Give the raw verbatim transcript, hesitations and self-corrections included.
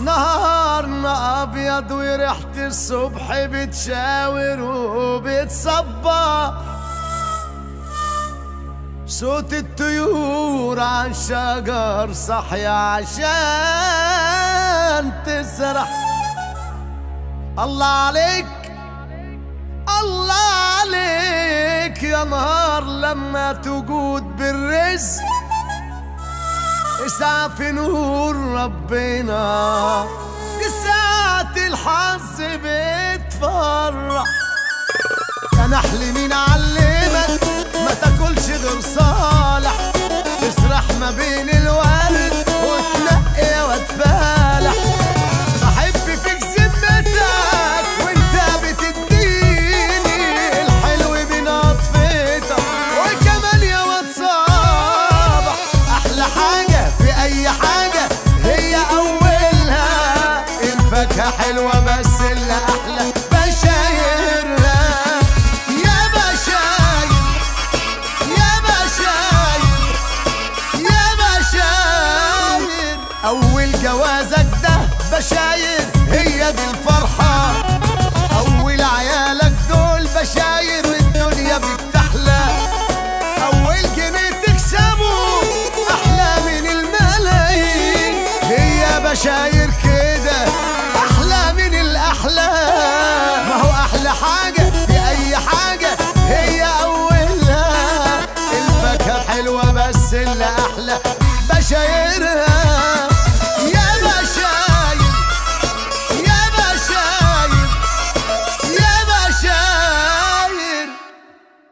نهارنا ابيض وريحة الصبح بتشاور وبتصبح، صوت الطيور عالشجر صاحية عشان تسرح. الله عليك الله عليك يا نهار لما توجود بالرزق، اسعى في نور ربنا دي ساعة الحظ بتفرح. يا نحل مين علمك ما تاكلش غير صالح، تسرح ما بين الورد وتنقي وتفالح. بحب فيك ذمتك وانت بتديني الحلو بنطفتك، وكمان يا واد صابح احلى حاجة في اي حاجة هي اولها الفاكهة حلوة بس اللي احلى بشايرها. يا بشاير يا بشاير يا بشاير اول جوازك ده بشاير هي دي الفرحة، اول عيالك دول بشاير والدنيا بتحلى، اول جنيه تكسبه احلى من الملايين، هي بشاير كده احلى من الاحلام. ما هو احلى حاجة في اي حاجة هي اولها الفاكهة حلوة بس اللي احلى بشايرها.